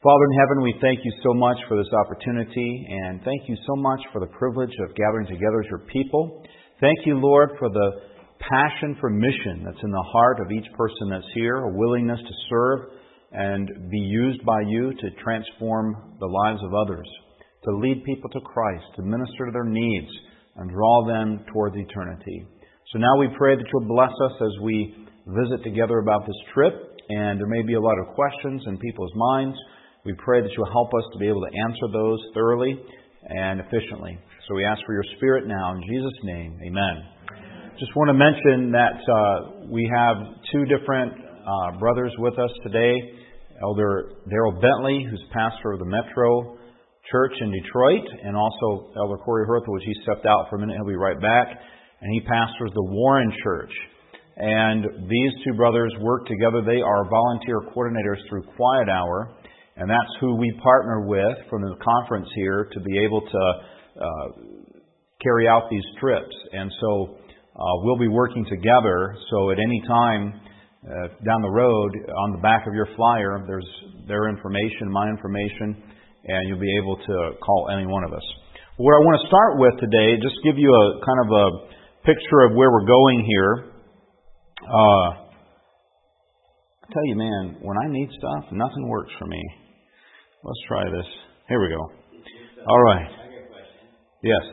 Father in heaven, we thank you so much for this opportunity, and thank you so much for the privilege of gathering together as your people. Thank you, Lord, for the passion for mission that's in the heart of each person that's here, a willingness to serve and be used by you to transform the lives of others, to lead people to Christ, to minister to their needs, and draw them towards eternity. So now we pray that you'll bless us as we visit together about this trip, and there may be a lot of questions in people's minds. We pray that you'll help us to be able to answer those thoroughly and efficiently. So we ask for your Spirit now in Jesus' name. Amen. Just want to mention that we have two different brothers with us today. Elder Darrell Bentley, who's pastor of the Metro Church in Detroit, and also Elder Corey Herthel, which he stepped out for a minute. He'll be right back. And he pastors the Warren Church. And these two brothers work together. They are volunteer coordinators through Quiet Hour. And that's who we partner with from the conference here to be able to carry out these trips. And so we'll be working together. So at any time down the road, on the back of your flyer, there's their information, my information, and you'll be able to call any one of us. Where I want to start with today, just give you a kind of a picture of where we're going here. I tell you, man, when I need stuff, nothing works for me. Let's try this. Here we go. All right. Yes.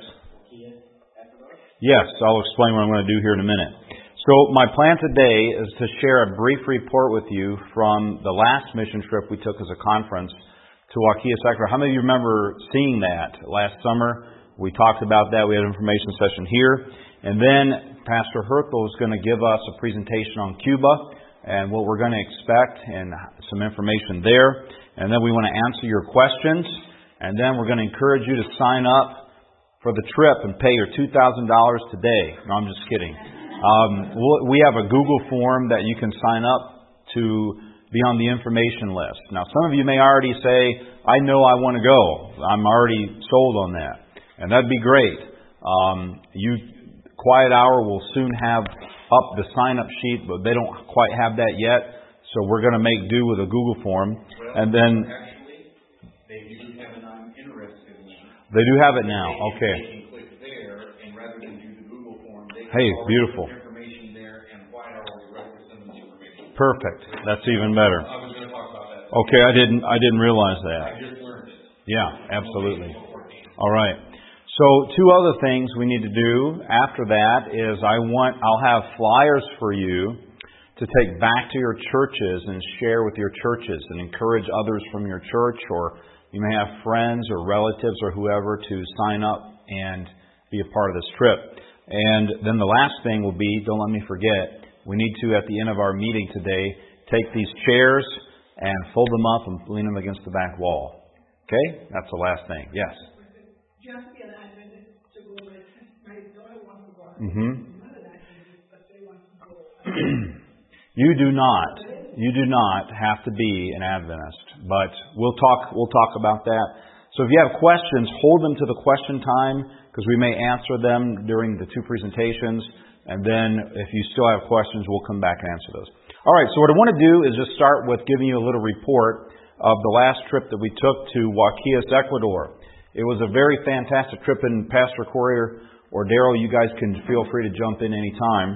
Yes, I'll explain what I'm going to do here in a minute. So my plan today is to share a brief report with you from the last mission trip we took as a conference to Waukees, Ecuador. How many of you remember seeing that last summer? We talked about that. We had an information session here. And then Pastor Herthel is going to give us a presentation on Cuba and what we're going to expect and some information there. And then we want to answer your questions. And then we're going to encourage you to sign up for the trip and pay your $2,000 today. No, I'm just kidding. We have a Google form that you can sign up to be on the information list. Now, some of you may already say, I know I want to go. I'm already sold on that. And that'd be great. Quiet Hour will soon have up the sign-up sheet, but they don't quite have that yet. So we're going to make do with a Google form. And then actually, they do have an I'm interested link. They do have it now. Okay. They can click there, and rather than do the Google form, they can beautiful. put information there, and Quiet Hour will represent the information. Perfect. That's even better. I was going to talk about that. Okay, I didn't realize that. I just learned it. Yeah, absolutely. All right. So two other things we need to do after that is I'll have flyers for you to take back to your churches and share with your churches and encourage others from your church, or you may have friends or relatives or whoever to sign up and be a part of this trip. And then the last thing will be, don't let me forget, we need to, at the end of our meeting today, take these chairs and fold them up and lean them against the back wall. Okay? That's the last thing. Yes? Just be an Adventist to go with. My daughter wants to go. Mm-hmm. I'm not an Adventist, but they want to go. You do not have to be an Adventist, but we'll talk about that. So if you have questions, hold them to the question time, because we may answer them during the two presentations, and then if you still have questions, we'll come back and answer those. All right, so what I want to do is just start with giving you a little report of the last trip that we took to Waukees, Ecuador. It was a very fantastic trip, and Pastor Corey or Darrell, you guys can feel free to jump in any time.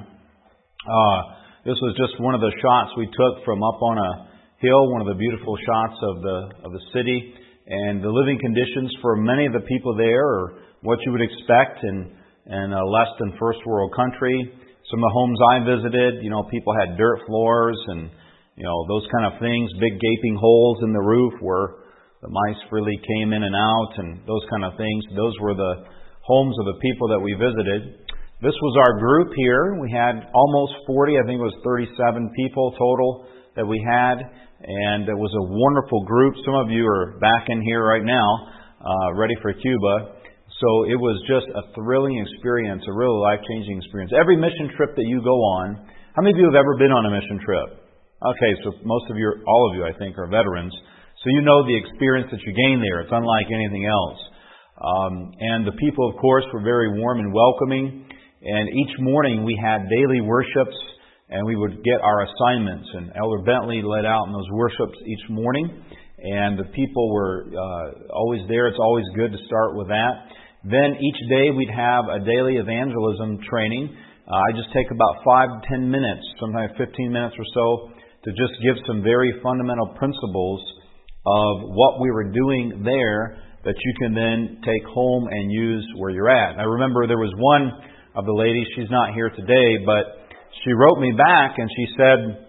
This was just one of the shots we took from up on a hill, one of the beautiful shots of the city. And the living conditions for many of the people there are what you would expect in a less than first world country. Some of the homes I visited, people had dirt floors and, those kind of things, big gaping holes in the roof where the mice really came in and out and those kind of things. Those were the homes of the people that we visited. This was our group here. We had almost 40, I think it was 37 people total that we had. And it was a wonderful group. Some of you are back in here right now, ready for Cuba. So it was just a thrilling experience, a really life-changing experience. Every mission trip that you go on, how many of you have ever been on a mission trip? Okay, so all of you, I think, are veterans. So you know the experience that you gain there. It's unlike anything else. And the people, of course, were very warm and welcoming. And each morning we had daily worships, and we would get our assignments. And Elder Bentley led out in those worships each morning. and the people were always there. It's always good to start with that. Then each day we'd have a daily evangelism training. I just take about 5 to 10 minutes, sometimes 15 minutes or so, to just give some very fundamental principles of what we were doing there that you can then take home and use where you're at. I remember there was one of the ladies, she's not here today, but she wrote me back and she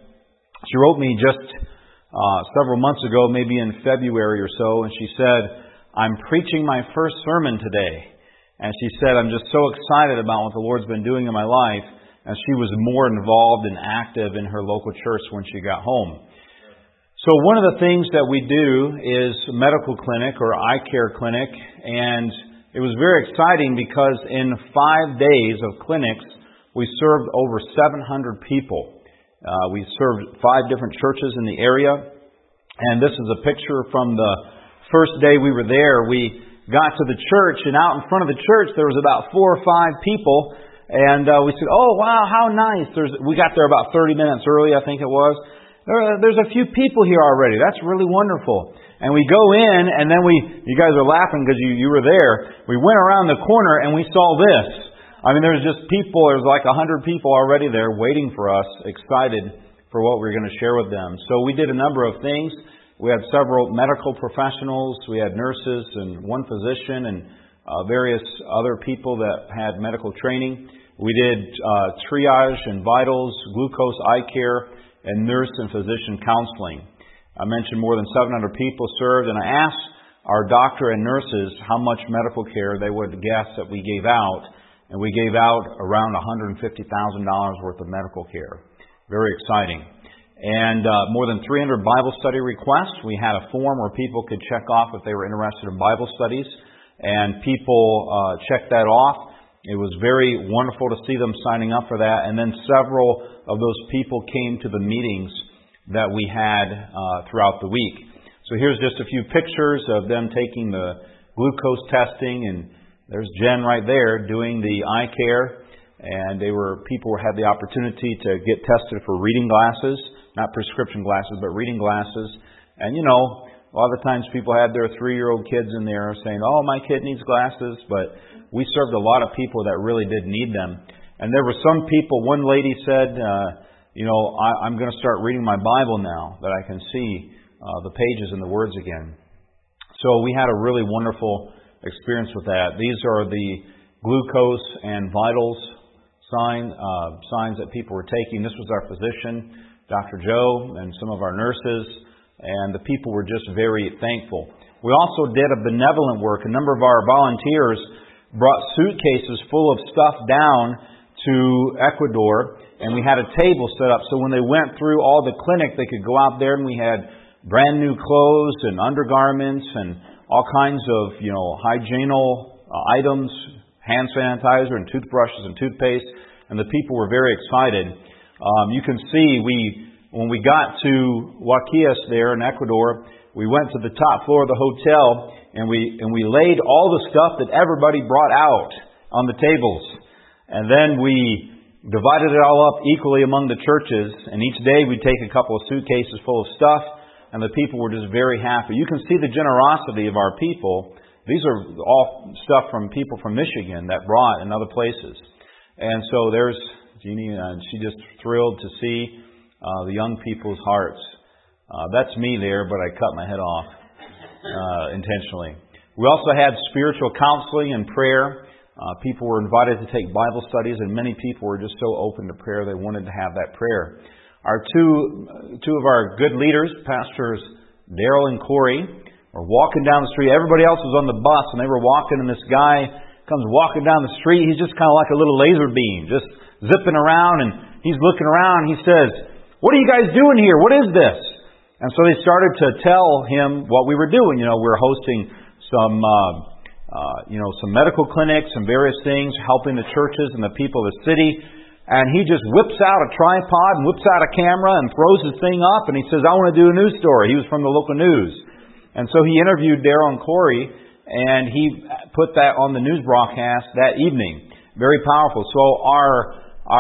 wrote me just several months ago, maybe in February or so, and she said, "I'm preaching my first sermon today." And she said, "I'm just so excited about what the Lord's been doing in my life." And she was more involved and active in her local church when she got home. So one of the things that we do is medical clinic or eye care clinic. And it was very exciting because in 5 days of clinics, we served over 700 people. We served 5 different churches in the area. And this is a picture from the first day we were there. We got to the church, and out in front of the church there was about 4 or 5 people, and we said, "Oh wow, how nice!" We got there about 30 minutes early, I think it was. There's a few people here already. That's really wonderful. And we go in, and then you guys are laughing because you were there. We went around the corner and we saw this. I mean, there's just people. There's like 100 people already there waiting for us, excited for what we were going to share with them. So we did a number of things. We had several medical professionals, we had nurses and one physician and various other people that had medical training. We did triage and vitals, glucose, eye care, and nurse and physician counseling. I mentioned more than 700 people served, and I asked our doctor and nurses how much medical care they would guess that we gave out, and we gave out around $150,000 worth of medical care. Very exciting. And more than 300 Bible study requests. We had a form where people could check off if they were interested in Bible studies, and people checked that off. It was very wonderful to see them signing up for that. And then several of those people came to the meetings that we had throughout the week. So here's just a few pictures of them taking the glucose testing, and there's Jen right there doing the eye care. And people had the opportunity to get tested for reading glasses. Not prescription glasses, but reading glasses. And a lot of the times people had their 3-year-old kids in there saying, "Oh, my kid needs glasses." But we served a lot of people that really did need them. And there were some people, one lady said, I'm going to start reading my Bible now that I can see the pages and the words again. So we had a really wonderful experience with that. These are the glucose and vitals signs that people were taking. This was our physician, Dr. Joe, and some of our nurses, and the people were just very thankful. We also did a benevolent work. A number of our volunteers brought suitcases full of stuff down to Ecuador, and we had a table set up so when they went through all the clinic, they could go out there, and we had brand new clothes and undergarments and all kinds of, hygienal items, hand sanitizer and toothbrushes and toothpaste, and the people were very excited. You can see when we got to Huaquillas there in Ecuador, we went to the top floor of the hotel and we laid all the stuff that everybody brought out on the tables. And then we divided it all up equally among the churches, and each day we'd take a couple of suitcases full of stuff, and the people were just very happy. You can see the generosity of our people. These are all stuff from people from Michigan that brought in other places. And so there's Jeannie, and she just thrilled to see the young people's hearts. That's me there, but I cut my head off intentionally. We also had spiritual counseling and prayer. People were invited to take Bible studies, and many people were just so open to prayer they wanted to have that prayer. Our two of our good leaders, Pastors Daryl and Corey, were walking down the street. Everybody else was on the bus, and they were walking, and this guy comes walking down the street. He's just kind of like a little laser beam, just zipping around, and he's looking around. He says, "What are you guys doing here? What is this?" And so they started to tell him what we were doing. We're hosting some medical clinics and various things, helping the churches and the people of the city. And he just whips out a tripod and whips out a camera and throws his thing up, and he says, "I want to do a news story." He was from the local news. And so he interviewed Daryl and Corey, and he put that on the news broadcast that evening. Very powerful. So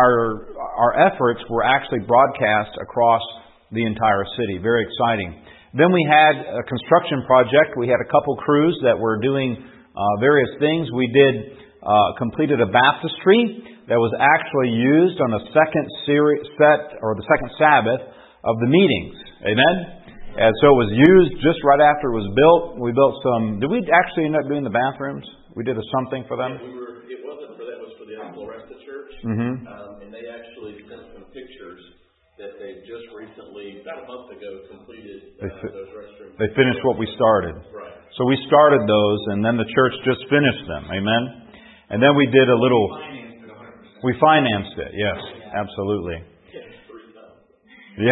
our efforts were actually broadcast across the entire city. Very exciting. Then we had a construction project. We had a couple crews that were doing various things. We completed a baptistry that was actually used on the second the second Sabbath of the meetings. Amen? And so it was used just right after it was built. We built some... Did we actually end up doing the bathrooms? We did something for them? It wasn't for that. It was for the Floresta Church. Mm-hmm. And they actually sent some pictures that they just recently, about a month ago, completed those restrooms. They finished what we started. Right. So we started those, and then the church just finished them. Amen? And then we did a little... We financed it, yes, absolutely. Yeah.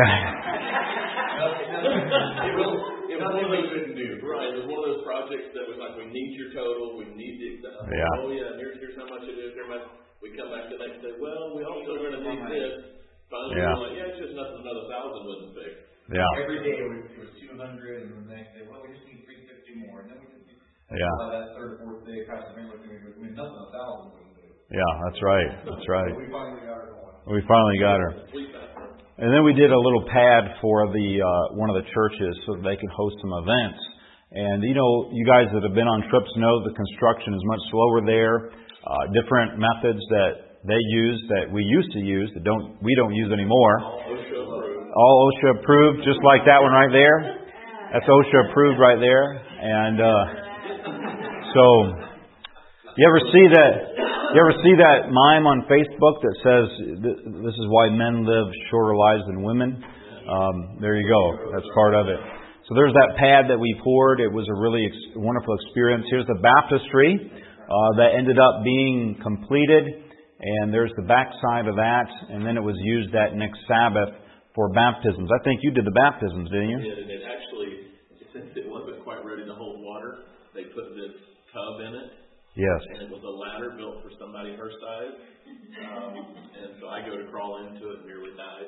It was one of those couldn't do. Right. It was one of those projects that was like, we need your total, we need the yeah. Oh yeah, here's how much it is. We come back the next day. Well, we also are going to need this. Finally, we're like, yeah, it's just nothing. Another 1,000 wouldn't fix. Yeah. Every day it was 200, and then the next day, well, we just need 350 more, and then we just need. Yeah. That third or fourth day, Pastor Mary looked at me and goes, nothing 1,000 wouldn't do. Yeah, that's right. That's right. We finally got her going. We finally got her. And then we did a little pad for the one of the churches so that they could host some events. And you know, you guys that have been on trips know the construction is much slower there. Different methods that they use that we used to use that we don't use anymore. All OSHA approved, just like that one right there. That's OSHA approved right there. And so you ever see that mime on Facebook that says this is why men live shorter lives than women? There you go. That's part of it. So there's that pad that we poured. It was a really wonderful experience. Here's the baptistry that ended up being completed. And there's the backside of that. And then it was used that next Sabbath for baptisms. I think you did the baptisms, didn't you? I did. And it actually, since it wasn't quite ready to hold water, they put this tub in it. Yes. And it was a ladder built for somebody her size. And so I go to crawl into it and nearly died.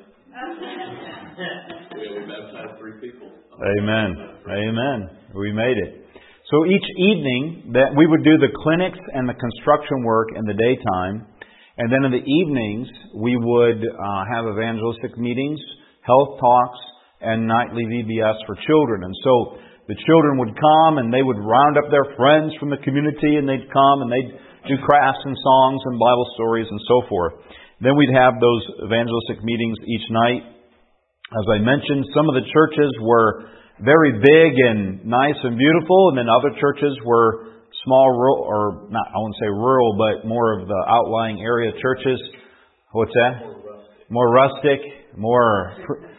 We baptized 3 people. Amen. Amen. We made it. So each evening that we would do the clinics and the construction work in the daytime. And then in the evenings we would have evangelistic meetings, health talks, and nightly VBS for children. And so the children would come and they would round up their friends from the community and they'd come and they'd do crafts and songs and Bible stories and so forth. Then we'd have those evangelistic meetings each night. As I mentioned, some of the churches were very big and nice and beautiful, and then other churches were small, or not, I won't say rural, but more of the outlying area churches. What's that? More rustic, more,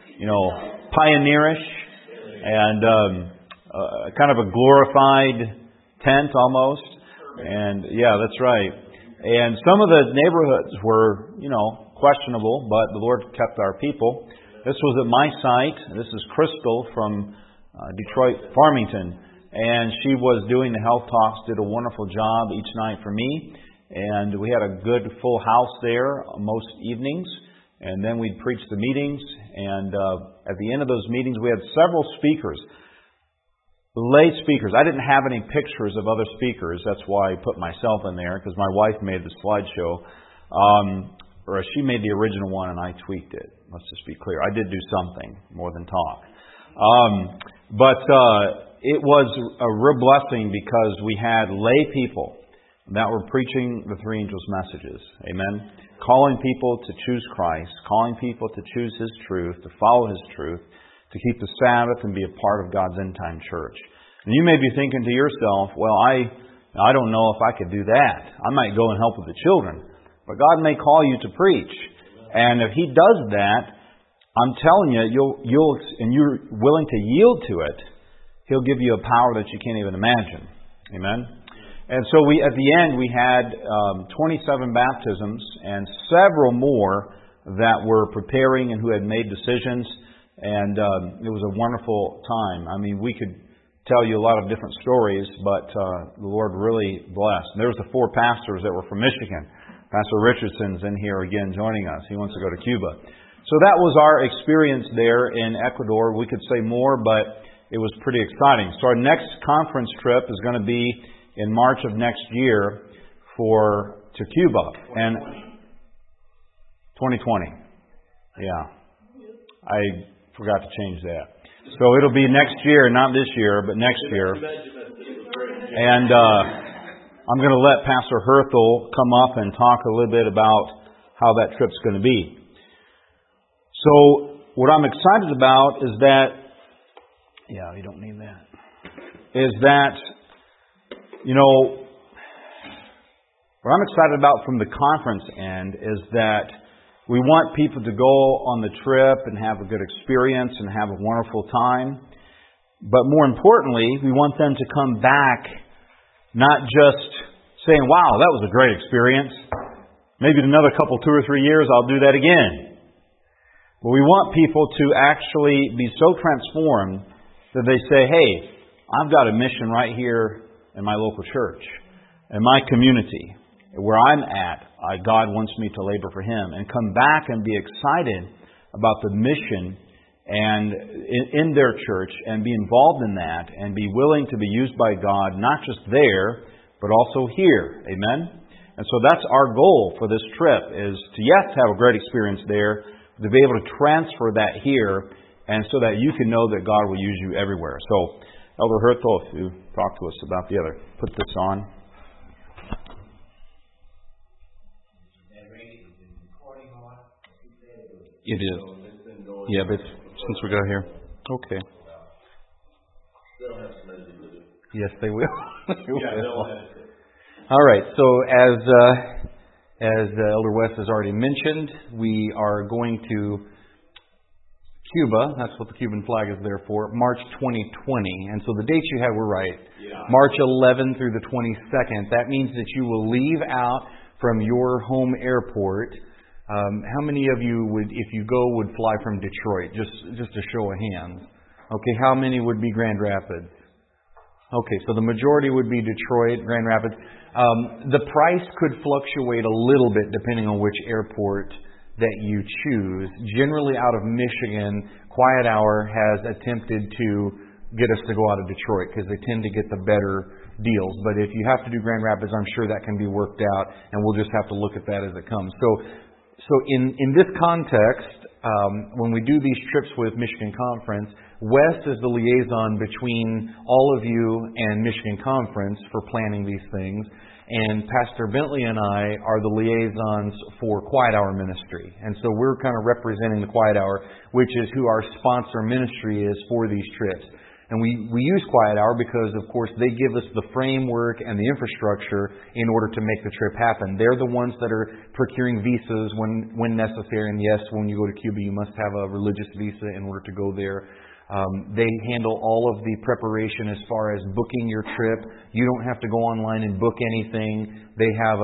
pioneerish, and kind of a glorified tent almost. And yeah, that's right. And some of the neighborhoods were, questionable, but the Lord kept our people. This was at my site. This is Crystal from Detroit, Farmington. And she was doing the health talks, did a wonderful job each night for me. And we had a good full house there most evenings. And then we'd preach the meetings. And at the end of those meetings, we had several speakers. Lay speakers. I didn't have any pictures of other speakers. That's why I put myself in there, because my wife made the slideshow. Or she made the original one and I tweaked it. Let's just be clear. I did do something more than talk. But it was a real blessing because we had lay people that were preaching the 3 angels' messages. Amen. Calling people to choose Christ. Calling people to choose His truth, to follow His truth, to keep the Sabbath and be a part of God's end-time church. And you may be thinking to yourself, well, I don't know if I could do that. I might go and help with the children. But God may call you to preach. And if He does that, I'm telling you, and you're willing to yield to it, He'll give you a power that you can't even imagine. Amen? And so at the end, we had 27 baptisms and several more that were preparing and who had made decisions. And it was a wonderful time. I mean, we could tell you a lot of different stories, but the Lord really blessed. And there was the 4 pastors that were from Michigan. Pastor Richardson's in here again joining us. He wants to go to Cuba. So that was our experience there in Ecuador. We could say more, but it was pretty exciting. So our next conference trip is going to be in March of next year to Cuba. And 2020. Yeah. I forgot to change that. So it'll be next year, not this year, but next year. And I'm going to let Pastor Herthel come up and talk a little bit about how that trip's going to be. So what I'm excited about is that, yeah, you don't need that, is that, you know, what I'm excited about from the conference end is that we want people to go on the trip and have a good experience and have a wonderful time. But more importantly, we want them to come back not just saying, wow, that was a great experience. Maybe in another couple, 2 or 3 years, I'll do that again. But we want people to actually be so transformed that they say, hey, I've got a mission right here in my local church, in my community, where I'm at. God wants me to labor for Him, and come back and be excited about the mission and in their church, and be involved in that, and be willing to be used by God, not just there, but also here. Amen? And so that's our goal for this trip, is to, yes, have a great experience there, to be able to transfer that here, and so that you can know that God will use you everywhere. So, Elder Herthel, if you talk to us about the other, put this on. It is. Yeah, but since we got here. Okay. Yes, they will. All right. So as Elder West has already mentioned, we are going to Cuba. That's what the Cuban flag is there for. March 2020. And so the dates you have were right. Yeah. March 11 through the 22nd. That means that you will leave out from your home airport. How many of you would, if you go, would fly from Detroit? Just a show of hands. Okay, how many would be Grand Rapids? Okay, so the majority would be Detroit, Grand Rapids. The price could fluctuate a little bit depending on which airport that you choose. Generally out of Michigan, Quiet Hour has attempted to get us to go out of Detroit because they tend to get the better deals. But if you have to do Grand Rapids, I'm sure that can be worked out, and we'll just have to look at that as it comes. So in this context, when we do these trips with Michigan Conference, Wes is the liaison between all of you and Michigan Conference for planning these things, and Pastor Bentley and I are the liaisons for Quiet Hour Ministry. And so we're kind of representing the Quiet Hour, which is who our sponsor ministry is for these trips. And we use Quiet Hour because, of course, they give us the framework and the infrastructure in order to make the trip happen. They're the ones that are procuring visas when necessary. And yes, when you go to Cuba, you must have a religious visa in order to go there. They handle all of the preparation as far as booking your trip. You don't have to go online and book anything. They have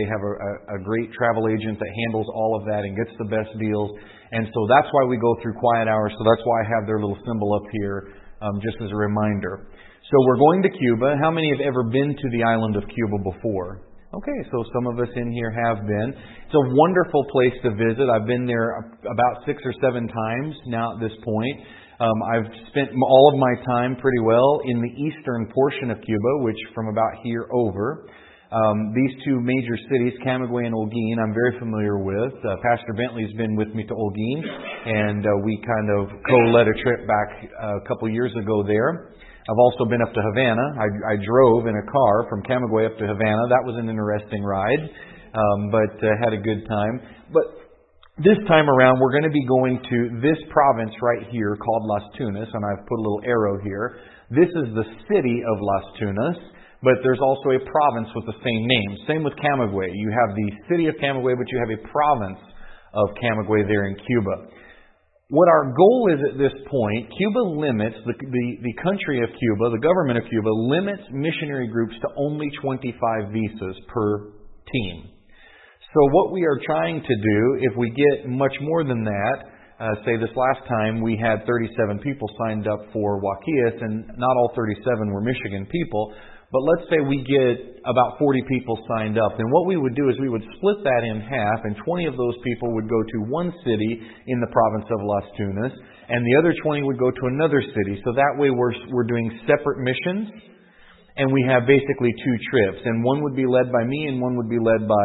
a great travel agent that handles all of that and gets the best deals. And so that's why we go through Quiet Hour. So that's why I have their little symbol up here. Just as a reminder. So we're going to Cuba. How many have ever been to the island of Cuba before? Okay, so some of us in here have been. It's a wonderful place to visit. I've been there about 6 or 7 times now at this point. I've spent all of my time pretty well in the eastern portion of Cuba, which from about here over. These two major cities, Camagüey and Holguín, I'm very familiar with. Pastor Bentley's been with me to Holguín, and we kind of co-led a trip back a couple years ago there. I've also been up to Havana. I drove in a car from Camagüey up to Havana. That was an interesting ride, but had a good time. But this time around, we're going to be going to this province right here called Las Tunas, and I've put a little arrow here. This is the city of Las Tunas. But there's also a province with the same name. Same with Camagüey. You have the city of Camagüey, but you have a province of Camagüey there in Cuba. What our goal is at this point, Cuba limits, the country of Cuba, the government of Cuba, limits missionary groups to only 25 visas per team. So what we are trying to do, if we get much more than that, say this last time we had 37 people signed up for Waquías, and not all 37 were Michigan people, but let's say we get about 40 people signed up. Then what we would do is we would split that in half, and 20 of those people would go to one city in the province of Las Tunas, and the other 20 would go to another city. So that way we're doing separate missions, and we have basically 2 trips. And one would be led by me, and one would be led by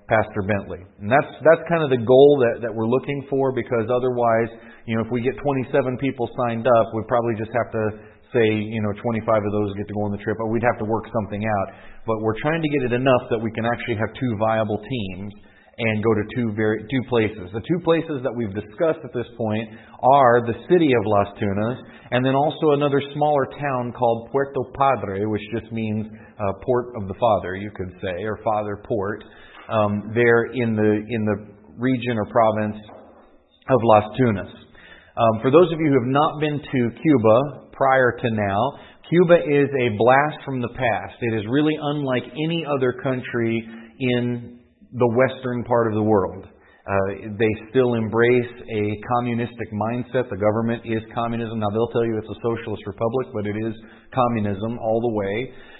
Pastor Bentley. And that's kind of the goal that we're looking for, because otherwise, if we get 27 people signed up, we'd probably just have to say, 25 of those get to go on the trip, or we'd have to work something out. But we're trying to get it enough that we can actually have 2 viable teams and go to two places. The 2 places that we've discussed at this point are the city of Las Tunas, and then also another smaller town called Puerto Padre, which just means Port of the Father, you could say, or Father Port. There in the region or province of Las Tunas. For those of you who have not been to Cuba prior to now, Cuba is a blast from the past. It is really unlike any other country in the western part of the world. They still embrace a communistic mindset. The government is communism. Now, they'll tell you it's a socialist republic, but it is communism all the way.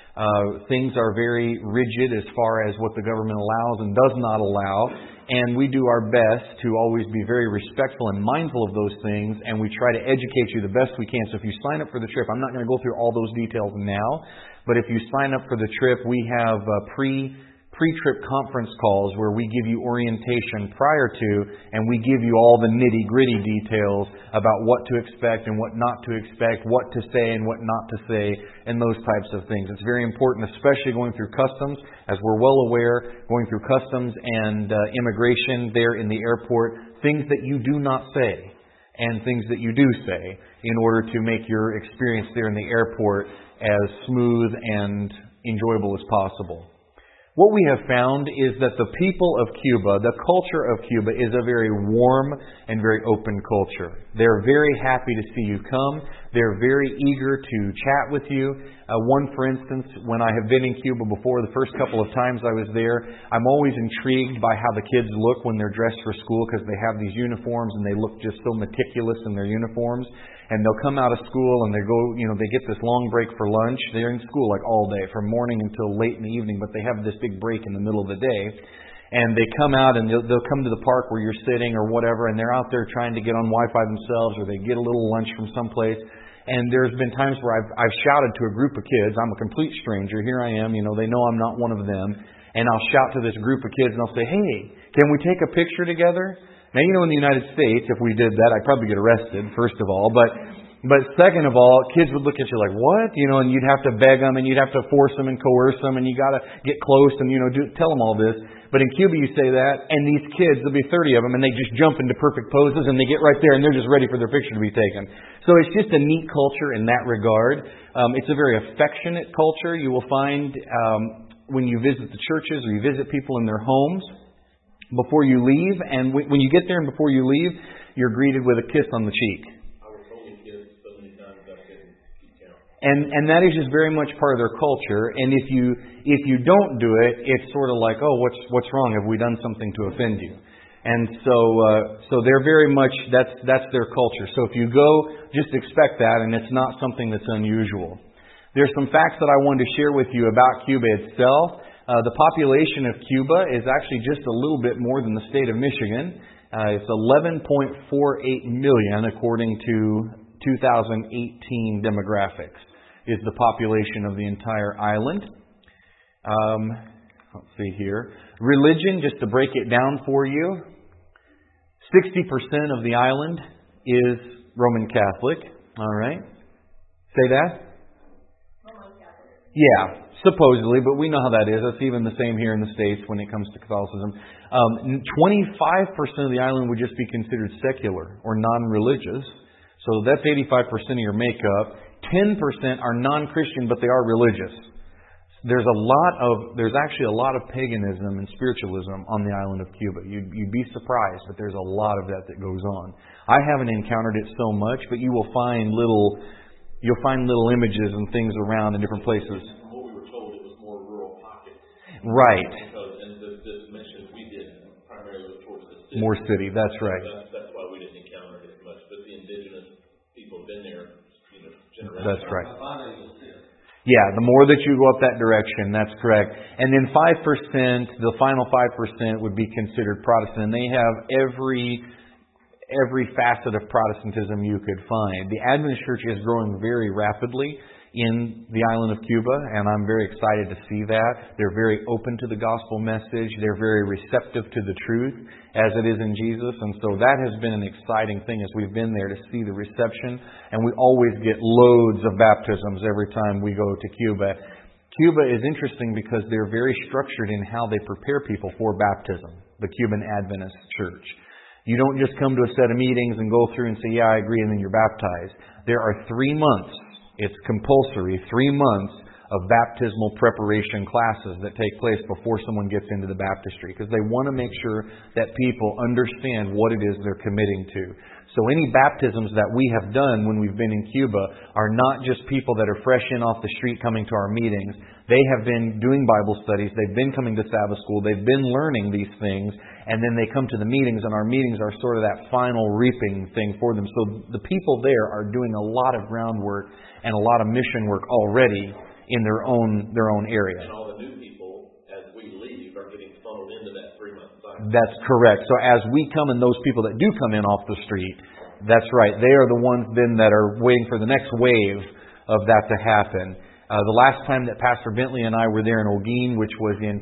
Things are very rigid as far as what the government allows and does not allow. And we do our best to always be very respectful and mindful of those things, and we try to educate you the best we can. So if you sign up for the trip, I'm not going to go through all those details now, but if you sign up for the trip, we have pre-trip conference calls where we give you orientation prior to, and we give you all the nitty-gritty details about what to expect and what not to expect, what to say and what not to say, and those types of things. It's very important, especially going through customs, as we're well aware, going through customs and immigration there in the airport, things that you do not say and things that you do say in order to make your experience there in the airport as smooth and enjoyable as possible. What we have found is that the people of Cuba, the culture of Cuba, is a very warm and very open culture. They're very happy to see you come. They're very eager to chat with you. One, for instance, when I have been in Cuba before, the first couple of times I was there, I'm always intrigued by how the kids look when they're dressed for school, because they have these uniforms and they look just so meticulous in their uniforms. And they'll come out of school and they go, they get this long break for lunch. They're in school like all day, from morning until late in the evening, but they have this big break in the middle of the day. And they come out and they'll come to the park where you're sitting or whatever, and they're out there trying to get on Wi-Fi themselves, or they get a little lunch from someplace. And there's been times where I've shouted to a group of kids. I'm a complete stranger. Here I am. They know I'm not one of them. And I'll shout to this group of kids and I'll say, "Hey, can we take a picture together?" Now, in the United States, if we did that, I'd probably get arrested, first of all. But second of all, kids would look at you like, "What?" And you'd have to beg them, and you'd have to force them and coerce them, and you got to get close and, tell them all this. But in Cuba, you say that, and these kids, there'll be 30 of them, and they just jump into perfect poses, and they get right there, and they're just ready for their picture to be taken. So it's just a neat culture in that regard. It's a very affectionate culture. You will find when you visit the churches or you visit people in their homes, before you leave, and when you get there and before you leave, you're greeted with a kiss on the cheek. I was only kissed so many times I couldn't keep count. And that is just very much part of their culture. And if you don't do it, it's sort of like, "Oh, what's wrong? Have we done something to offend you?" And so they're very much, that's their culture. So if you go, just expect that, and it's not something that's unusual. There's some facts that I wanted to share with you about Cuba itself. The population of Cuba is actually just a little bit more than the state of Michigan. It's 11.48 million, according to 2018 demographics, is the population of the entire island. Let's see here. Religion, just to break it down for you, 60% of the island is Roman Catholic. All right. Say that? Yeah, supposedly, but we know how that is. That's even the same here in the States when it comes to Catholicism. 25% of the island would just be considered secular or non-religious. So that's 85% of your makeup. 10% are non-Christian, but they are religious. There's actually a lot of paganism and spiritualism on the island of Cuba. You'd be surprised, but there's a lot of that goes on. I haven't encountered it so much, but you'll find little images and things around in different places. From what we were told, it was more rural pockets. Right. Because, and this mission we did primarily towards the city. More city, that's right. That's why we didn't encounter it as much. But the indigenous people have been there, generations. That's right. Yeah, the more that you go up that direction, that's correct. And then 5%, the final 5% would be considered Protestant. And they have every facet of Protestantism you could find. The Adventist Church is growing very rapidly in the island of Cuba, and I'm very excited to see that. They're very open to the gospel message. They're very receptive to the truth as it is in Jesus, and so that has been an exciting thing as we've been there to see the reception, and we always get loads of baptisms every time we go to Cuba. Cuba is interesting because they're very structured in how they prepare people for baptism, the Cuban Adventist Church. You don't just come to a set of meetings and go through and say, yeah, I agree, and then you're baptized. There are 3 months. It's compulsory, 3 months of baptismal preparation classes that take place before someone gets into the baptistry, because they want to make sure that people understand what it is they're committing to. So any baptisms that we have done when we've been in Cuba are not just people that are fresh in off the street coming to our meetings. They have been doing Bible studies. They've been coming to Sabbath school. They've been learning these things. And then they come to the meetings, and our meetings are sort of that final reaping thing for them. So the people there are doing a lot of groundwork and a lot of mission work already in their own area. And all the new people, as we leave, are getting funneled into that 3-month cycle. That's correct. So as we come, and those people that do come in off the street, that's right. They are the ones then that are waiting for the next wave of that to happen. The last time that Pastor Bentley and I were there in Holguin, which was in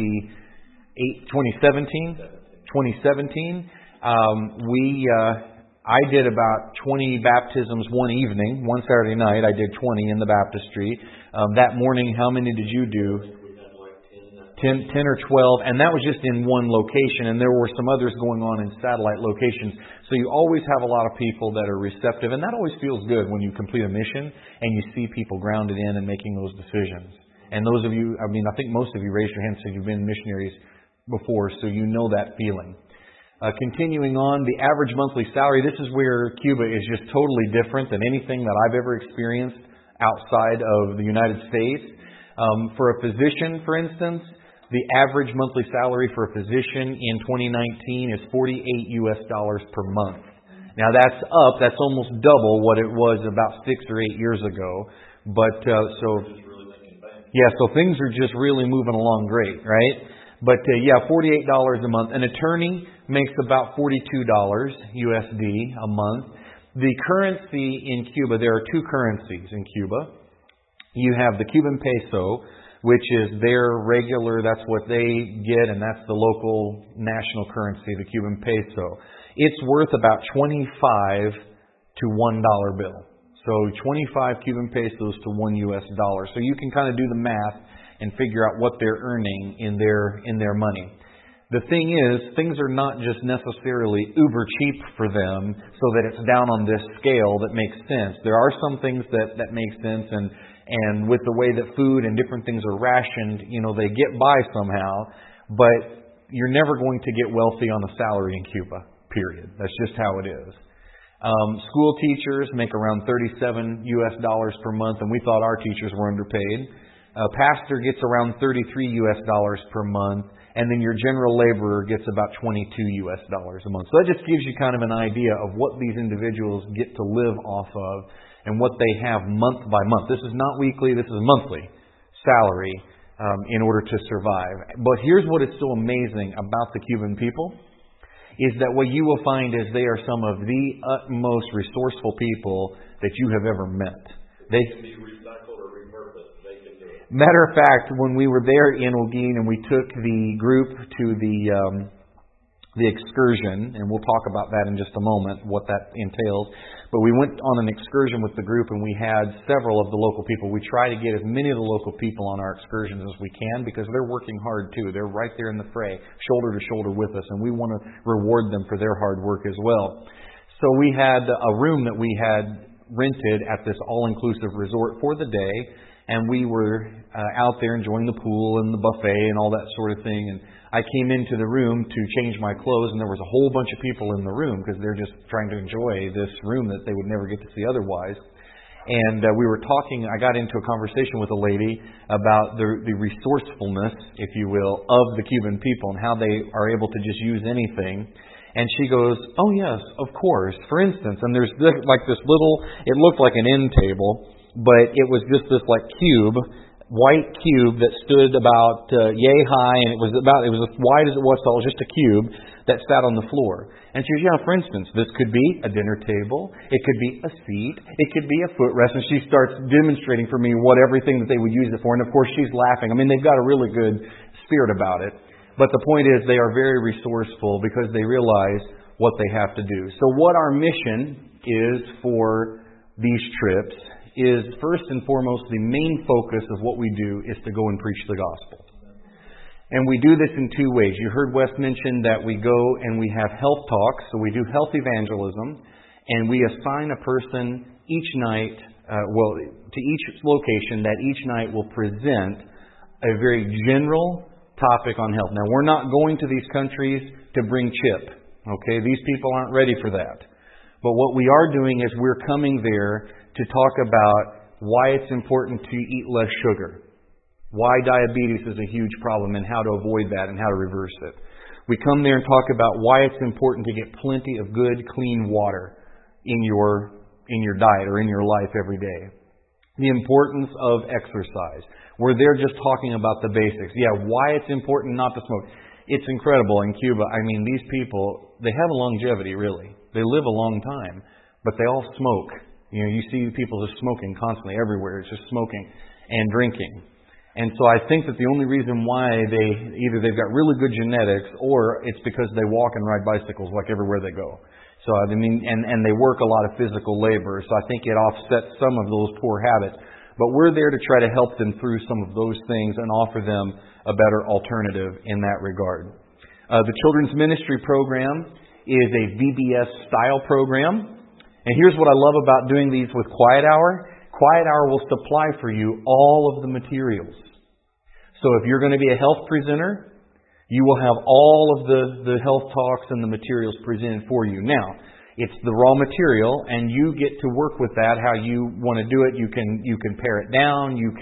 2017, I did about 20 baptisms one evening. One Saturday night, I did 20 in the baptistry. That morning, how many did you do? We had like 10 or 12, and that was just in one location, and there were some others going on in satellite locations. So you always have a lot of people that are receptive, and that always feels good when you complete a mission and you see people grounded in and making those decisions. And those of you, I think most of you raised your hands and said you've been missionaries before, so you know that feeling. Continuing on, the average monthly salary, this is where Cuba is just totally different than anything that I've ever experienced outside of the United States. For a physician, for instance, the average monthly salary for a physician in 2019 is $48 per month. Now that's up, that's almost double what it was about 6 or 8 years ago. But so things are just really moving along great, right? But $48 a month. An attorney makes about $42 USD a month. The currency in Cuba, there are 2 currencies in Cuba. You have the Cuban peso, which is their regular, that's what they get, and that's the local national currency, the Cuban peso. It's worth about 25 to $1 bill. So 25 Cuban pesos to $1 US dollar. So you can kind of do the math and figure out what they're earning in their money. The thing is, things are not just necessarily uber cheap for them so that it's down on this scale that makes sense. There are some things that make sense, and with the way that food and different things are rationed, they get by somehow, but you're never going to get wealthy on a salary in Cuba, period. That's just how it is. School teachers make around $37 US per month, and we thought our teachers were underpaid. A pastor gets around $33 US per month, and then your general laborer gets about $22 US a month. So that just gives you kind of an idea of what these individuals get to live off of and what they have month by month. This is not weekly, this is monthly salary in order to survive. But here's what is so amazing about the Cuban people, is that what you will find is they are some of the utmost resourceful people that you have ever met. They can be recycled or repurposed. They can do it. Matter of fact, when we were there in Holguin and we took the group to the excursion, and we'll talk about that in just a moment, what that entails. But we went on an excursion with the group, and we had several of the local people. We try to get as many of the local people on our excursions as we can, because they're working hard too. They're right there in the fray, shoulder to shoulder with us, and we want to reward them for their hard work as well. So we had a room that we had rented at this all-inclusive resort for the day, and we were out there enjoying the pool and the buffet and all that sort of thing. And I came into the room to change my clothes, and there was a whole bunch of people in the room because they're just trying to enjoy this room that they would never get to see otherwise. And we were talking, I got into a conversation with a lady about the resourcefulness, if you will, of the Cuban people and how they are able to just use anything. And she goes, "Oh yes, of course. For instance," and there's this, like this little, it looked like an end table, but it was just this like cube, white cube that stood about yay high, and it was as wide as it was tall, just a cube. that sat on the floor. And she goes, for instance, this could be a dinner table, it could be a seat, it could be a footrest. And she starts demonstrating for me what everything that they would use it for. And of course, she's laughing. I mean, they've got a really good spirit about it. But the point is, they are very resourceful because they realize what they have to do. So what our mission is for these trips is, first and foremost, the main focus of what we do is to go and preach the gospel. And we do this in two ways. You heard Wes mention that we go and we have health talks. So we do health evangelism, and we assign a person each night, to each location that each night will present a very general topic on health. Now, we're not going to these countries to bring chip. Okay, these people aren't ready for that. But what we are doing is we're coming there to talk about why it's important to eat less sugar, why diabetes is a huge problem and how to avoid that and how to reverse it. We come there and talk about why it's important to get plenty of good, clean water in your diet or in your life every day. The importance of exercise. We're there just talking about the basics. Yeah, why it's important not to smoke. It's incredible in Cuba. I mean, these people, they have a longevity, really. They live a long time, but they all smoke. You know, you see people just smoking constantly everywhere. It's just smoking and drinking. And so I think that the only reason why either they've got really good genetics or it's because they walk and ride bicycles like everywhere they go. So, I mean, and they work a lot of physical labor. So I think it offsets some of those poor habits. But we're there to try to help them through some of those things and offer them a better alternative in that regard. The Children's Ministry Program is a VBS-style program. And here's what I love about doing these with Quiet Hour. Quiet Hour will supply for you all of the materials. So if you're going to be a health presenter, you will have all of the health talks and the materials presented for you. Now, it's the raw material, and you get to work with that how you want to do it. You can pare it down. You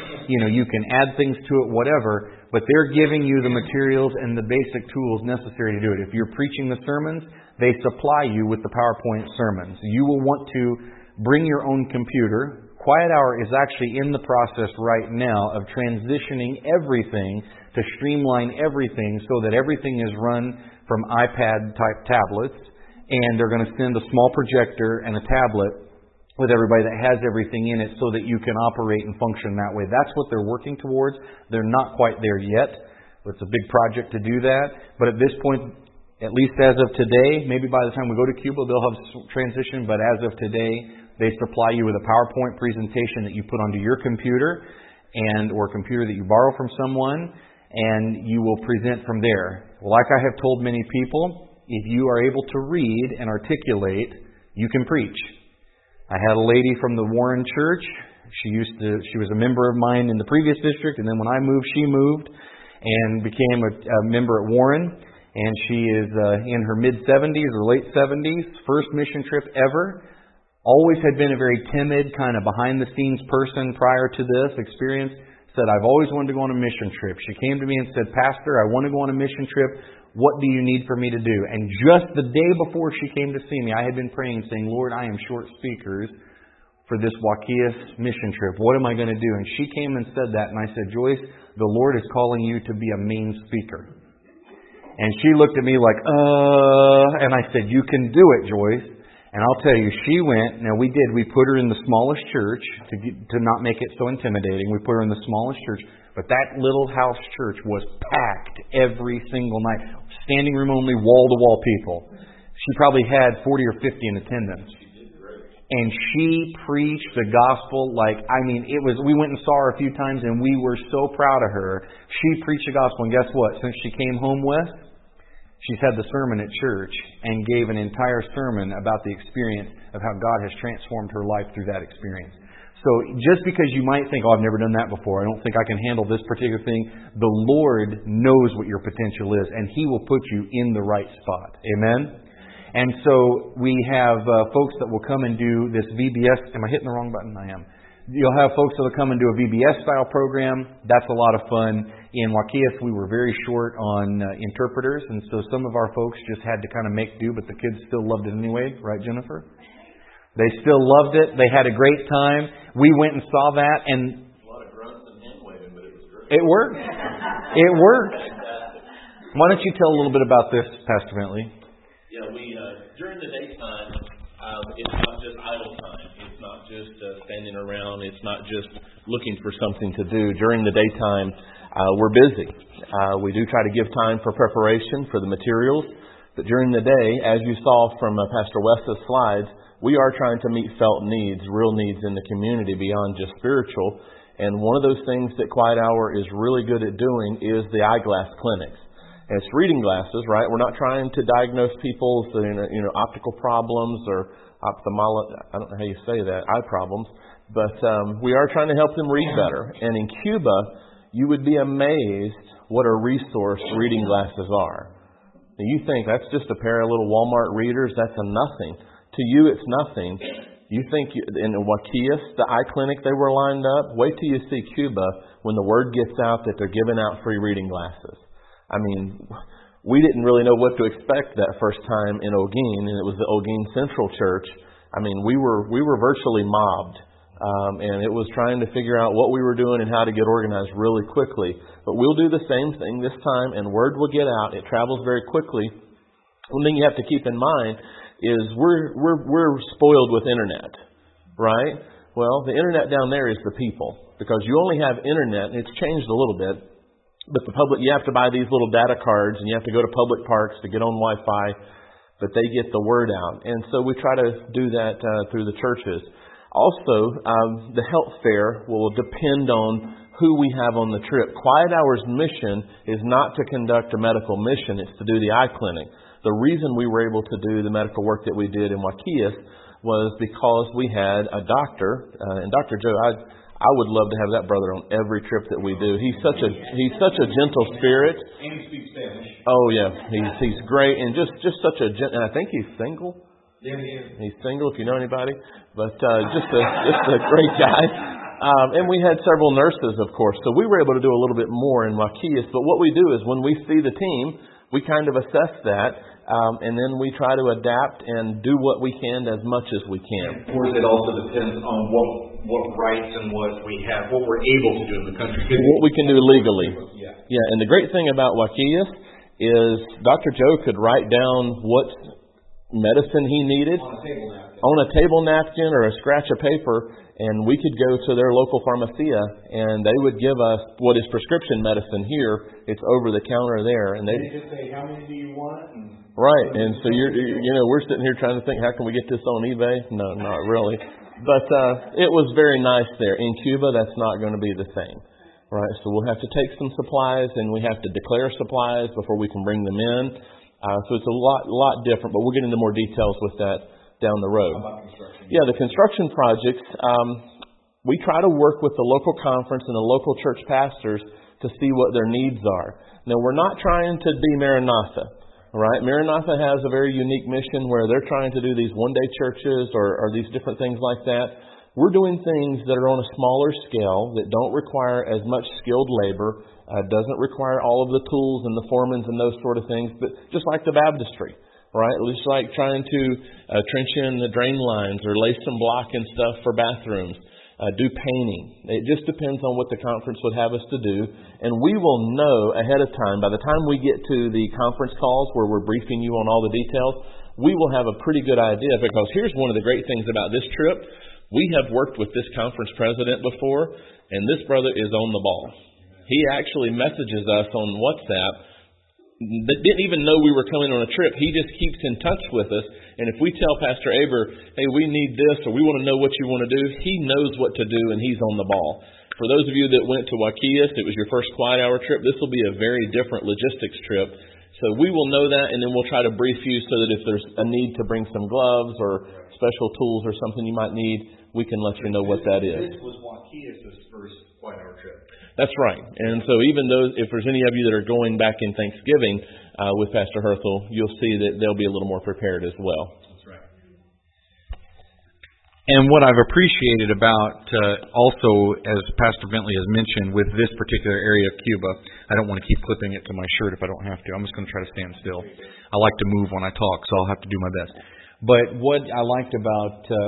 can add things to it, whatever. But they're giving you the materials and the basic tools necessary to do it. If you're preaching the sermons, they supply you with the PowerPoint sermons. You will want to bring your own computer. Quiet Hour is actually in the process right now of transitioning everything to streamline everything so that everything is run from iPad-type tablets. And they're going to send a small projector and a tablet with everybody that has everything in it so that you can operate and function that way. That's what they're working towards. They're not quite there yet. It's a big project to do that. But at this point, at least as of today, maybe by the time we go to Cuba, they'll have transition. But as of today, they supply you with a PowerPoint presentation that you put onto your computer or a computer that you borrow from someone, and you will present from there. Well, like I have told many people, if you are able to read and articulate, you can preach. I had a lady from the Warren Church. She was a member of mine in the previous district, and then when I moved, she moved and became a member at Warren. And she is in her mid-70s or late 70s, first mission trip ever. Always had been a very timid, kind of behind-the-scenes person prior to this experience. Said, I've always wanted to go on a mission trip. She came to me and said, Pastor, I want to go on a mission trip. What do you need for me to do? And just the day before she came to see me, I had been praying, saying, Lord, I am short speakers for this Waquias mission trip. What am I going to do? And she came and said that, and I said, Joyce, the Lord is calling you to be a main speaker. And she looked at me like, and I said, you can do it, Joyce. And I'll tell you, she went. Now, we put her in the smallest church to not make it so intimidating. We put her in the smallest church. But that little house church was packed every single night. Standing room only, wall-to-wall people. She probably had 40 or 50 in attendance. And she preached the gospel we went and saw her a few times and we were so proud of her. She preached the gospel, and guess what? Since she came home west, she's had the sermon at church and gave an entire sermon about the experience of how God has transformed her life through that experience. So just because you might think, I've never done that before, I don't think I can handle this particular thing, the Lord knows what your potential is, and He will put you in the right spot. Amen? And so we have folks that will come and do this VBS. Am I hitting the wrong button? I am. You'll have folks that will come and do a VBS-style program. That's a lot of fun. In Waquias, we were very short on interpreters, and so some of our folks just had to kind of make do, but the kids still loved it anyway. Right, Jennifer? They still loved it. They had a great time. We went and saw that, and a lot of grunts and hand waving, but it was great. It worked. It worked. Why don't you tell a little bit about this, Pastor Bentley? Yeah, we during the daytime, it's not just idle time. It's not just standing around. It's not just looking for something to do. During the daytime, we're busy. We do try to give time for preparation for the materials. But during the day, as you saw from Pastor West's slides, we are trying to meet felt needs, real needs in the community beyond just spiritual. And one of those things that Quiet Hour is really good at doing is the eyeglass clinics. And it's reading glasses, right? We're not trying to diagnose people's optical problems or I don't know how you say that, eye problems. But we are trying to help them read better. And in Cuba, you would be amazed what a resource reading glasses are. Now, you think that's just a pair of little Walmart readers? That's a nothing. To you, it's nothing. You think in Waquillas, the eye clinic, they were lined up. Wait till you see Cuba when the word gets out that they're giving out free reading glasses. I mean, we didn't really know what to expect that first time in Holguín, and it was the Holguín Central Church. I mean, we were virtually mobbed, and it was trying to figure out what we were doing and how to get organized really quickly. But we'll do the same thing this time, and word will get out. It travels very quickly. One thing you have to keep in mind is we're spoiled with internet, right? Well, the internet down there is the people, because you only have internet, and it's changed a little bit. But the public, you have to buy these little data cards, and you have to go to public parks to get on Wi-Fi, but they get the word out. And so we try to do that through the churches. Also, the health fair will depend on who we have on the trip. Quiet Hour's mission is not to conduct a medical mission, it's to do the eye clinic. The reason we were able to do the medical work that we did in Waquillas was because we had a doctor, and Dr. Joe, I would love to have that brother on every trip that we do. He's such a gentle spirit. And he speaks Spanish. Oh yeah, he's great and just such a and I think he's single. Yeah, he is. He's single if you know anybody, but just a great guy. And we had several nurses, of course, so we were able to do a little bit more in Waquillas. But what we do is when we see the team, we kind of assess that. And then we try to adapt and do what we can as much as we can. Of course, it also depends on what rights and what we have, what we're able to do in the country. What we can do legally. Yeah. And the great thing about Waquillas is Dr. Joe could write down what medicine he needed on a table napkin or a scratch of paper, and we could go to their local pharmacia, and they would give us what is prescription medicine here. It's over the counter there, and they just say, how many do you want? Right, and so we're sitting here trying to think, how can we get this on eBay? No, not really. But it was very nice there. In Cuba, that's not going to be the same, right? So we'll have to take some supplies, and we have to declare supplies before we can bring them in. So it's a lot different, but we'll get into more details with that down the road. How about construction? Yeah, the construction projects, we try to work with the local conference and the local church pastors to see what their needs are. Now, we're not trying to be Maranatha. Right? Maranatha has a very unique mission where they're trying to do these one-day churches or these different things like that. We're doing things that are on a smaller scale that don't require as much skilled labor, doesn't require all of the tools and the foremans and those sort of things, but just like the baptistry, right? Just like trying to trench in the drain lines or lay some block and stuff for bathrooms. Do painting. It just depends on what the conference would have us to do. And we will know ahead of time, by the time we get to the conference calls where we're briefing you on all the details, we will have a pretty good idea. Because here's one of the great things about this trip. We have worked with this conference president before, and this brother is on the ball. He actually messages us on WhatsApp. Didn't even know we were coming on a trip. He just keeps in touch with us. And if we tell Pastor Aber, hey, we need this, or we want to know what you want to do, he knows what to do, and he's on the ball. For those of you that went to Waquillas, it was your first Quiet Hour trip, this will be a very different logistics trip. So we will know that, and then we'll try to brief you so that if there's a need to bring some gloves or special tools or something you might need, we can let you know what that is. This was Waquillas' first Quiet Hour trip. That's right. And so even though, if there's any of you that are going back in Thanksgiving with Pastor Herthel, you'll see that they'll be a little more prepared as well. That's right. And what I've appreciated about also, as Pastor Bentley has mentioned, with this particular area of Cuba, I don't want to keep clipping it to my shirt if I don't have to. I'm just going to try to stand still. I like to move when I talk, so I'll have to do my best. But what I like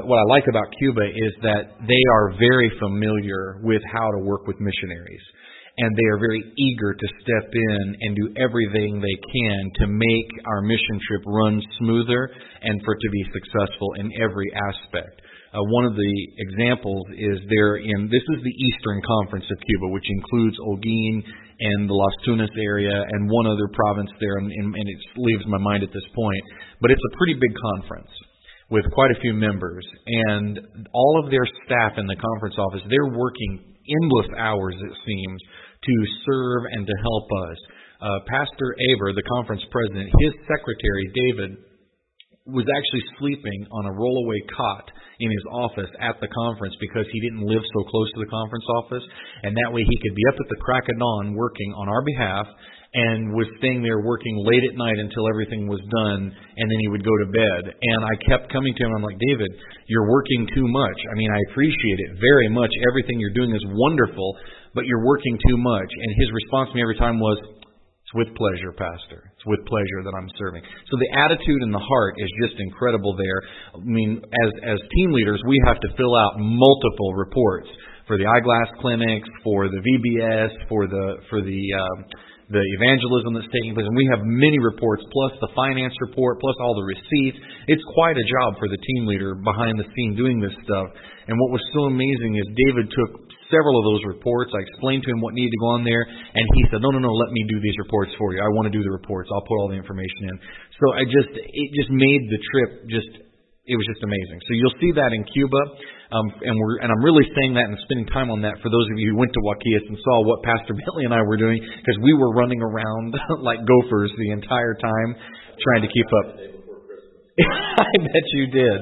about Cuba is that they are very familiar with how to work with missionaries. and they are very eager to step in and do everything they can to make our mission trip run smoother and for it to be successful in every aspect. One of the examples is this is the Eastern Conference of Cuba, which includes Holguín and the Las Tunas area and one other province there, and it leaves my mind at this point. But it's a pretty big conference with quite a few members, and all of their staff in the conference office, they're working endless hours, it seems, to serve and to help us. Pastor Aber, the conference president, his secretary, David, was actually sleeping on a rollaway cot in his office at the conference because he didn't live so close to the conference office, and that way he could be up at the crack of dawn working on our behalf, and was staying there working late at night until everything was done, and then he would go to bed. And I kept coming to him, I'm like, David, you're working too much. I mean, I appreciate it very much. Everything you're doing is wonderful, but you're working too much. And his response to me every time was, it's with pleasure, Pastor. It's with pleasure that I'm serving. So the attitude and the heart is just incredible there. I mean, as team leaders, we have to fill out multiple reports for the eyeglass clinics, for the VBS, for the evangelism that's taking place. And we have many reports, plus the finance report, plus all the receipts. It's quite a job for the team leader behind the scene doing this stuff. And what was so amazing is David took several of those reports. I explained to him what needed to go on there, and he said, no, let me do these reports for you. I want to do the reports. I'll put all the information in. So it just made the trip it was just amazing. So you'll see that in Cuba, and I'm really saying that and spending time on that for those of you who went to Waquillas and saw what Pastor Bentley and I were doing, because we were running around like gophers the entire time trying to keep up. I bet you did.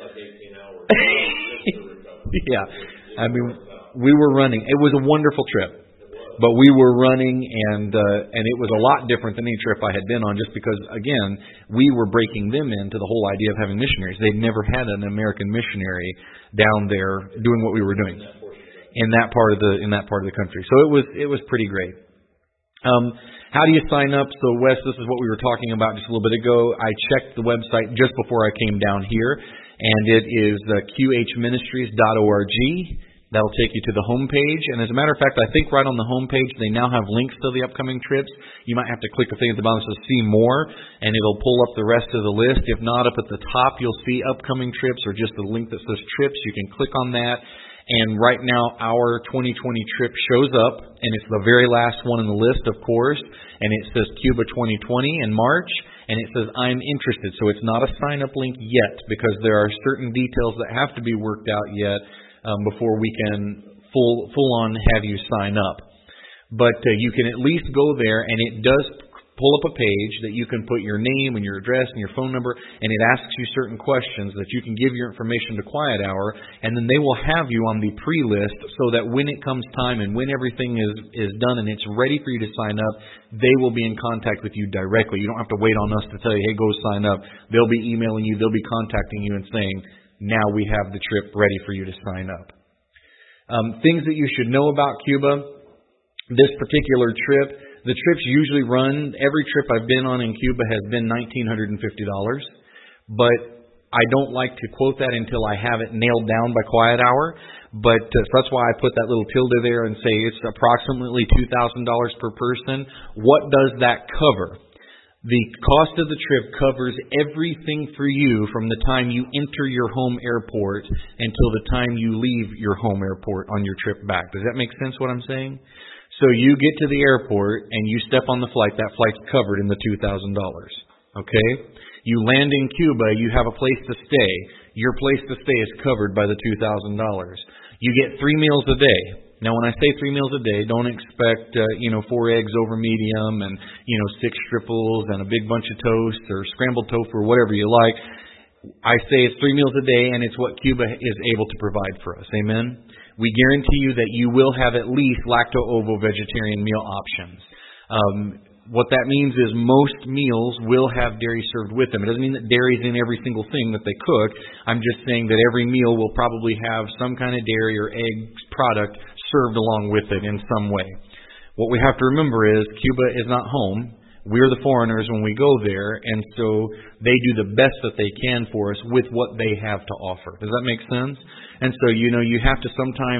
Yeah, I mean, we were running. It was a wonderful trip. But we were running, and it was a lot different than any trip I had been on, just because, again, we were breaking them into the whole idea of having missionaries. They'd never had an American missionary down there doing what we were doing in that part of the country. So it was pretty great. How do you sign up? So, Wes, this is what we were talking about just a little bit ago. I checked the website just before I came down here, and it is qhministries.org. That'll take you to the homepage. And as a matter of fact, I think right on the homepage, they now have links to the upcoming trips. You might have to click a thing at the bottom that says see more, and it'll pull up the rest of the list. If not, up at the top, you'll see upcoming trips or just a link that says trips. You can click on that. And right now, our 2020 trip shows up, and it's the very last one in the list, of course. And it says Cuba 2020 in March, and it says I'm interested. So it's not a sign-up link yet, because there are certain details that have to be worked out yet before we can full on have you sign up. But you can at least go there, and it does pull up a page that you can put your name and your address and your phone number, and it asks you certain questions that you can give your information to Quiet Hour, and then they will have you on the pre-list so that when it comes time and when everything is done and it's ready for you to sign up, they will be in contact with you directly. You don't have to wait on us to tell you, hey, go sign up. They'll be emailing you. They'll be contacting you and saying, now we have the trip ready for you to sign up. Things that you should know about Cuba. This particular trip, the trips usually run, every trip I've been on in Cuba has been $1,950. But I don't like to quote that until I have it nailed down by Quiet Hour. But so that's why I put that little tilde there and say it's approximately $2,000 per person. What does that cover? The cost of the trip covers everything for you from the time you enter your home airport until the time you leave your home airport on your trip back. Does that make sense what I'm saying? So you get to the airport and you step on the flight. That flight's covered in the $2,000. Okay? You land in Cuba. You have a place to stay. Your place to stay is covered by the $2,000. You get 3 meals a day. Now, when I say 3 meals a day, don't expect, 4 eggs over medium and, 6 triples and a big bunch of toast or scrambled tofu or whatever you like. I say it's 3 meals a day, and it's what Cuba is able to provide for us. Amen? We guarantee you that you will have at least lacto-ovo vegetarian meal options. What that means is most meals will have dairy served with them. It doesn't mean that dairy is in every single thing that they cook. I'm just saying that every meal will probably have some kind of dairy or egg product served along with it in some way. What we have to remember is Cuba is not home. We're the foreigners when we go there, and so they do the best that they can for us with what they have to offer. Does that make sense? And so, you have to sometimes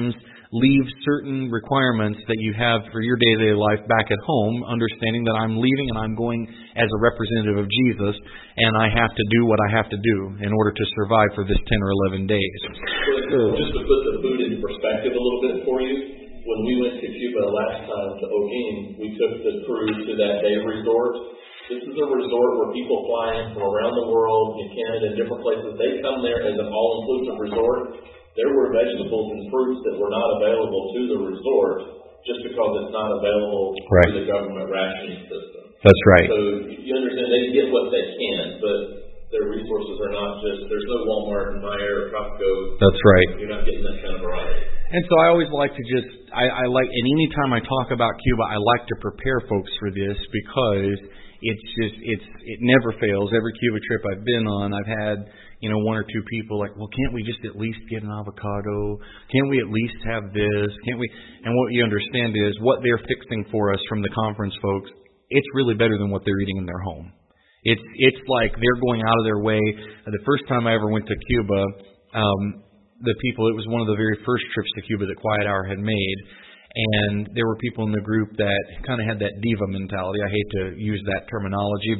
leave certain requirements that you have for your day-to-day life back at home, understanding that I'm leaving and I'm going as a representative of Jesus, and I have to do what I have to do in order to survive for this 10 or 11 days. Just to put the food into perspective a little bit for you, when we went to Cuba last time to Oguin, we took the crew to that day resort. This is a resort where people fly in from around the world, in Canada, and different places. They come there as an all-inclusive resort. There were vegetables and fruits that were not available to the resort just because it's not available Right. through the government rationing system. That's right. So you understand they get what they can, but their resources are not just, there's no Walmart and Meijer or Costco. That's right. You're not getting that kind of variety. And so I always like to just, I like, and any time I talk about Cuba, I like to prepare folks for this because it never fails. Every Cuba trip I've been on, I've had, one or two people like, well, can't we just at least get an avocado? Can't we at least have this? Can't we? And what you understand is what they're fixing for us from the conference folks, it's really better than what they're eating in their home. It's like they're going out of their way. The first time I ever went to Cuba, it was one of the very first trips to Cuba that Quiet Hour had made. And there were people in the group that kind of had that diva mentality. I hate to use that terminology, but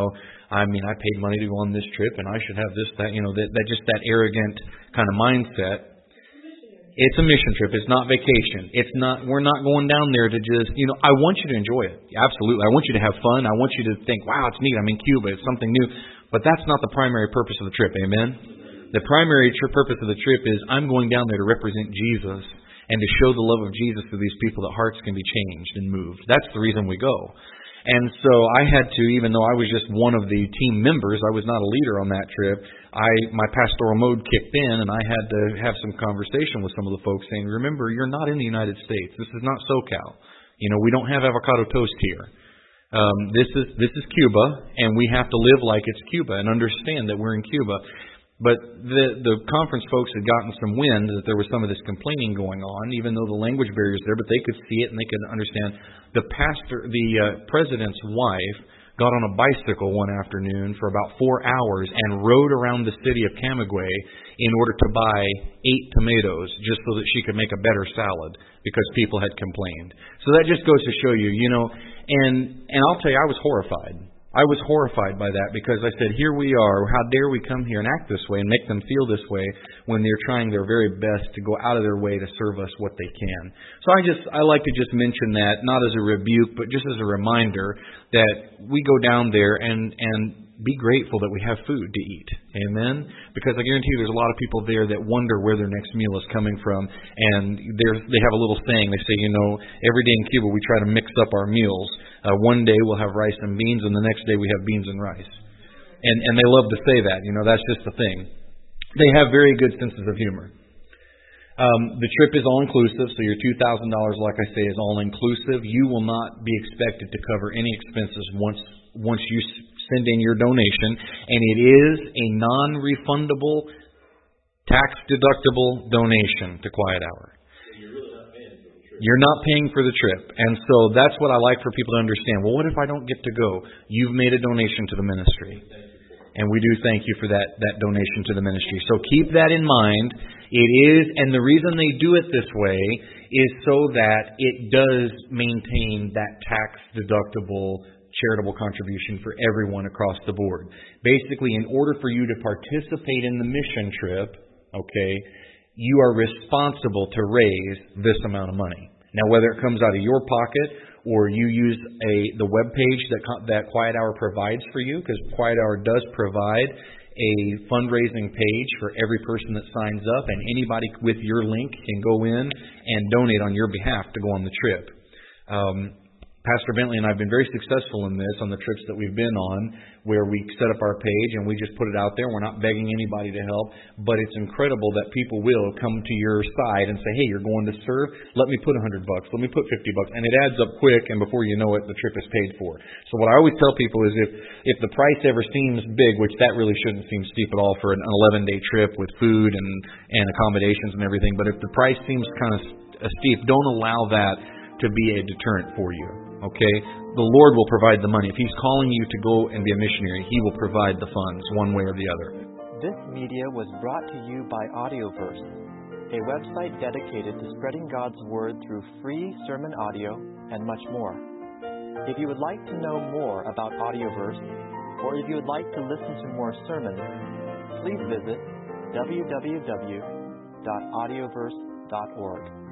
I paid money to go on this trip, and I should have this, that, that arrogant kind of mindset. It's a mission trip. It's not vacation. We're not going down there to just, I want you to enjoy it. Absolutely. I want you to have fun. I want you to think, wow, it's neat. I'm in Cuba. It's something new. But that's not the primary purpose of the trip. Amen? The primary purpose of the trip is I'm going down there to represent Jesus and to show the love of Jesus to these people that hearts can be changed and moved. That's the reason we go. And so I had to, even though I was just one of the team members, I was not a leader on that trip, my pastoral mode kicked in, and I had to have some conversation with some of the folks saying, remember, you're not in the United States. This is not SoCal. We don't have avocado toast here. This is Cuba, and we have to live like it's Cuba and understand that we're in Cuba. But the conference folks had gotten some wind that there was some of this complaining going on, even though the language barrier's there, but they could see it and they could understand. The president's wife got on a bicycle one afternoon for about 4 hours and rode around the city of Camagüey in order to buy 8 tomatoes just so that she could make a better salad because people had complained. So that just goes to show you, and I'll tell you, I was horrified. I was horrified by that because I said, here we are, how dare we come here and act this way and make them feel this way when they're trying their very best to go out of their way to serve us what they can. So I like to just mention that, not as a rebuke, but just as a reminder that we go down there and be grateful that we have food to eat. Amen? Because I guarantee you there's a lot of people there that wonder where their next meal is coming from. And they have a little saying. They say, every day in Cuba we try to mix up our meals. One day we'll have rice and beans, and the next day we have beans and rice. And they love to say that. That's just the thing. They have very good senses of humor. The trip is all-inclusive, so your $2,000, like I say, is all-inclusive. You will not be expected to cover any expenses once you send in your donation, and it is a non-refundable, tax-deductible donation to Quiet Hour. You're not paying for the trip. And so that's what I like for people to understand. Well, what if I don't get to go? You've made a donation to the ministry. And we do thank you for that donation to the ministry. So keep that in mind. It is, and the reason they do it this way is so that it does maintain that tax-deductible charitable contribution for everyone across the board. Basically, in order for you to participate in the mission trip, you are responsible to raise this amount of money. Now, whether it comes out of your pocket or you use the web page that Quiet Hour provides for you, because Quiet Hour does provide a fundraising page for every person that signs up, and anybody with your link can go in and donate on your behalf to go on the trip. Pastor Bentley and I have been very successful in this on the trips that we've been on, where we set up our page and we just put it out there. We're not begging anybody to help, but it's incredible that people will come to your side and say, hey, you're going to serve? Let me put $100, let me put $50, and it adds up quick, and before you know it, the trip is paid for. So what I always tell people is if the price ever seems big, which that really shouldn't seem steep at all for an 11-day trip with food and accommodations and everything, but if the price seems kind of steep, don't allow that to be a deterrent for you. The Lord will provide the money. If He's calling you to go and be a missionary, He will provide the funds one way or the other. This media was brought to you by Audioverse, a website dedicated to spreading God's Word through free sermon audio and much more. If you would like to know more about Audioverse, or if you would like to listen to more sermons, please visit www.audioverse.org.